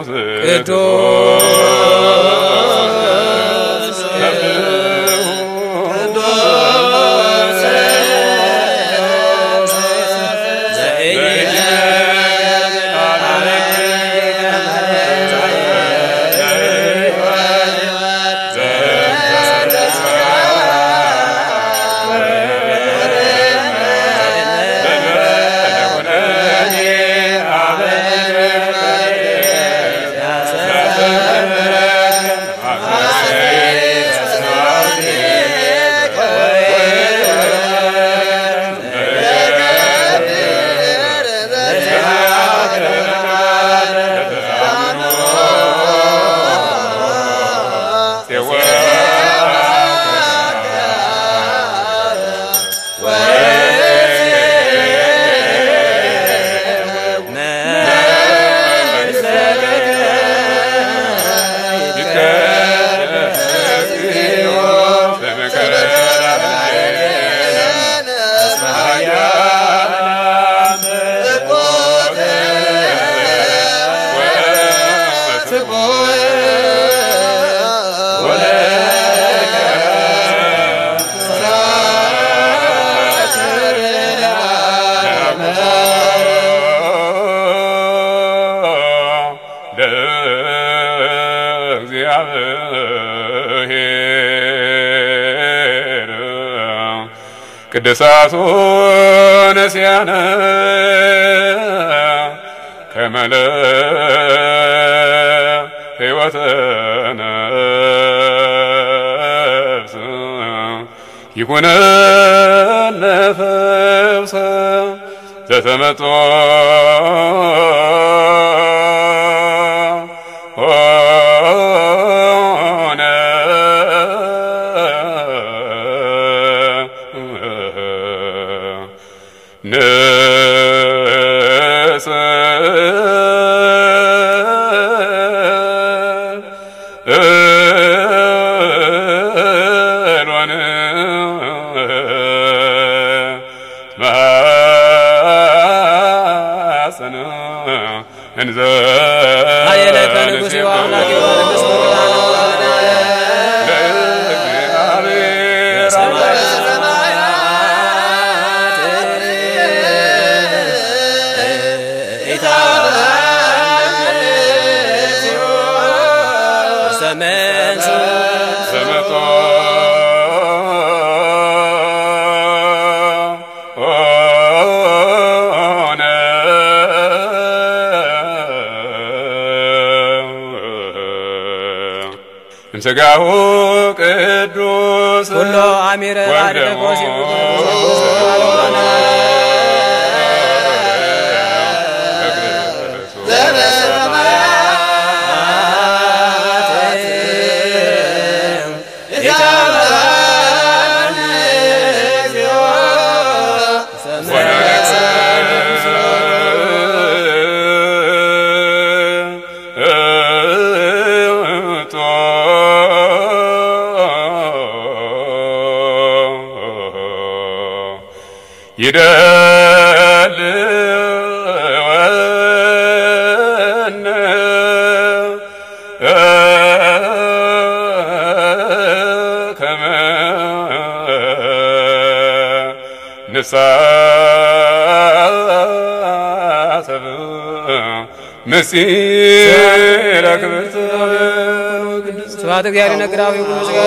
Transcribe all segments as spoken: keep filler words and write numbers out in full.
ቅድሳቱን ሲያነ ከመለ ሕይወተ ነፍስ ይኩነነ ፈውሰ ዘተመጦ ስጋሁ ቅዱስ ሁሉ አሚረ አድርጎስ ይደልወነ ከመ ንሳተብ ምስለ ክብርት ስብሐት እግዚአብሔር ነግራዊ ሁሉ ስጋለ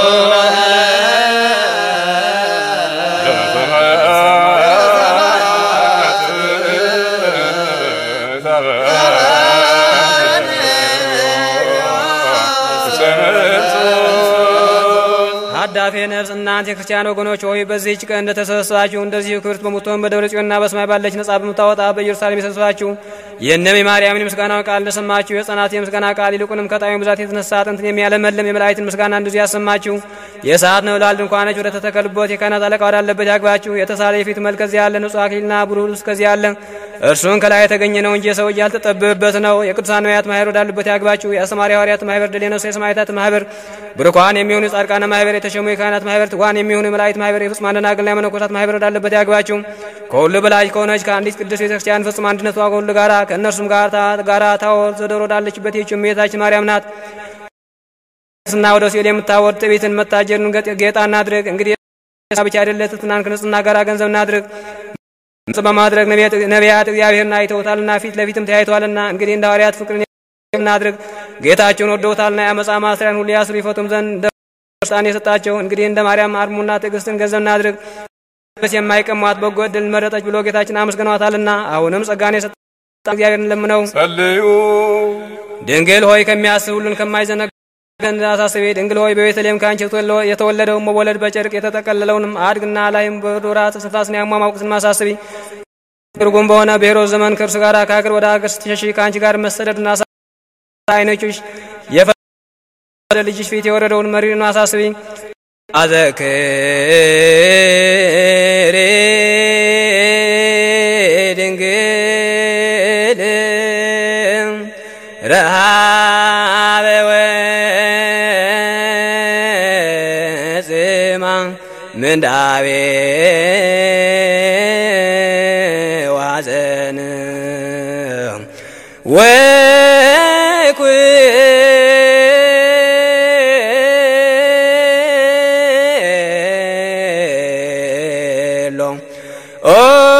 አዳፌ ነፍስ እናንተ የክርስቲያን ወገኖች ሆይ በዚህች ቀን እንደተሰበሰባችሁ እንደዚህ ክብርት በሙቶን በደብረ ጽዮንና በሰማይ ባለች ነጻ በምታወጣ በኢየሩሳሌም የሰበሰባችሁ የእነ ማርያምን ምስጋናውን ቃል እንደሰማችሁ የጸናት የምስጋና ቃል ይልቁንም ከጣዩ ብዛት የተነሳ አጥንትን የሚያለመልም የመላእክትን ምስጋና እንደዚህ ያሰማችሁ የሰዓት ነው ላል ድንኳኖች ወደ ተተከሉበት የካህናት አለቃ ወዳለበት ያግባችሁ የተሳለ የፊት መልክ ከዚያ ያለ ንጹሕ አክሊልና ብሩህ ልብስ ከዚያ ያለ እርሱን ከላይ የተገኘ ነው እንጂ ሰው ያልተጠበበበት ነው። የቅዱሳን ነቢያት ማህበር ወዳሉበት ያግባችሁ። የአስተማሪ ሐዋርያት ማህበር፣ ድል የነሱ የሰማዕታት ማህበር፣ ብሩካን የሚሆኑ የጻድቃን ማህበር፣ የተሸሙ የካህናት ማህበር፣ ትጉሃን የሚሆኑ የመላእክት ማህበር፣ የፍጹማን ደናግልና የመነኮሳት ማህበር ወዳሉበት ያግባችሁ። ከሁሉ በላይ ከሆነች ከአንዲት ቅድስት ቤተክርስቲያን ፍጹም አንድነቷ ከሁሉ ጋራ ከእነርሱም ጋር ጋራ ታወር ዘደሮ ወዳለችበት ይህች እመቤታችን ማርያም ናት። ስና ወደ ሲኦል የምታወርድ ትዕቢትን መታጀርን ጌጣ እናድርግ። እንግዲህ ብቻ አይደለ ትሕትናን ከንጽሕና ጋር ገንዘብ እናድርግ። ምጽ በማድረግ ነቢያት እግዚአብሔርን አይተውታልና ፊት ለፊትም ተያይተዋልና። እንግዲህ እንደ ሐዋርያት ፍቅርን እናድርግ። ጌታቸውን ወደውታልና የዓመፃ ማሰሪያን ሁሉ ያስሩ ይፈቱም ዘንድ ስልጣን የሰጣቸው። እንግዲህ እንደ ማርያም አርሙና ትዕግስትን ገንዘብ እናድርግ። በስ የማይቀሟት በጎ ዕድል መረጠች ብሎ ጌታችን አመስግኗታልና። አሁንም ጸጋን የሰጣ እግዚአብሔርን ለምነው ጸልዩ። ድንግል ሆይ ከሚያስብ ሁሉን ከማይዘነጋ አሳስቤ። ድንግል ሆይ በቤተልሔም ካንቺ የተወለደው መወለድ በጨርቅ የተጠቀለለውንም አድግና ላይም በዶራት ስንፋስን ያሟሟቁትን ማሳስቢ። ትርጉም በሆነ በሄሮድስ ዘመን ከእርሱ ጋር ከሀገር ወደ ሀገር ስትሸሺ ከአንቺ ጋር መሰደድና አይኖችሽ የፈ ልጅሽ ፊት የወረደውን መሪርን አሳስቢ። አዘክሬ ድንግል ረሃበ ወጽማ ምንዳቤ ዋዘን ወኩሎ ኦ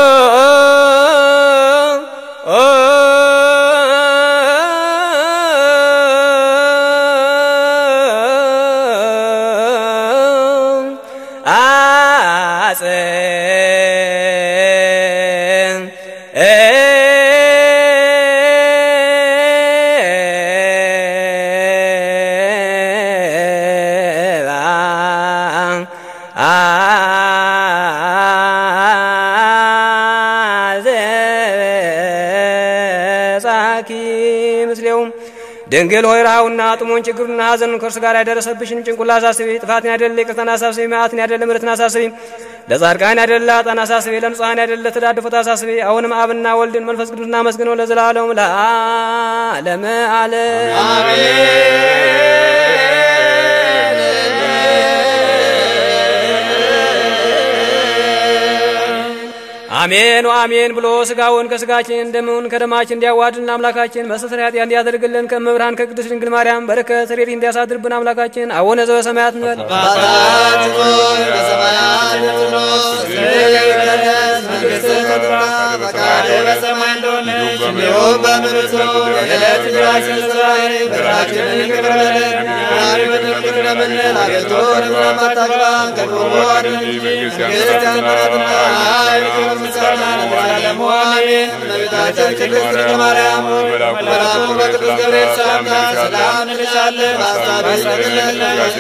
ድንግል ሆይ ረሃቡና ጥሙን ችግሩና ሐዘኑን ከእርሱ ጋር ያደረሰብሽን ጭንቁላ አሳስቢ። ጥፋትን ያደለ ይቅርታን አሳስቢ። መዓትን ያደለ ምሕረትን አሳስቢ። ለጻድቃን ያደለ ኃጥአን አሳስቢ። ለንጹሐን ያደለ ተዳድፎት አሳስቢ። አሁንም አብና ወልድን መንፈስ ቅዱስን አመስግነው ለዘላለሙ ለዓለመ ዓለም አሜን ወአሜን ብሎ ስጋውን ከስጋችን ደሙን ከደማችን እንዲያዋድልን አምላካችን መስተስሪያት እንዲያደርግልን ከመብርሃን ከቅድስት ድንግል ማርያም በረከት ረድኤት እንዲያሳድርብን አምላካችን አቡነ ዘበሰማያት እንበል። አባታችን ሆይ በሰማያት የምትኖር ስምህ ይቀደስ፣ መንግሥትህ ትምጣ፣ ፈቃድህ በሰማይ እንደሆነች እንዲሁም በምድር ትሁን። የዕለት እንጀራችንን ስጠን ዛሬ፣ በደላችንን ይቅር በለን እኛም የበደሉንን ይቅር እንደምንል፣ አቤቱ ወደ ፈተና አታግባን ከክፉ አድነን እንጂ መንግሥት ያንተ ናትና ኃይል፣ ክብር፣ ምስጋና ለዘላለሙ አሜን። እመቤታችን ቅድስት ድንግል ማርያም መልአኩ በቅዱስ ገብርኤል ሰላምታ ሰላም እንልሻለን። በሐሳብሽ ድንግል ነሽ፣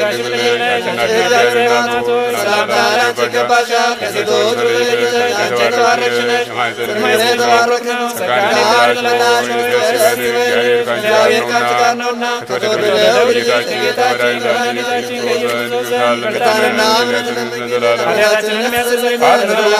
ሰላምታ ላንቺ ይገባሻል። ከሴቶች ሁሉ ለይተሽ አንቺ የተባረክሽ ነሽ፣ ፍሬሽ የተባረከ ነው። ጸጋን የተመላሽ ደስ ይበልሽ፣ እግዚአብሔር ከአንቺ ጋር ነውና ከተወደደው ልጅሽ ከጌታችን ከመድኃኒታችን ከኢየሱስ ክርስቶስ ዘንድ ይቅርታንና ምሕረትን ኃጢአታችንን የሚያስተሰርይ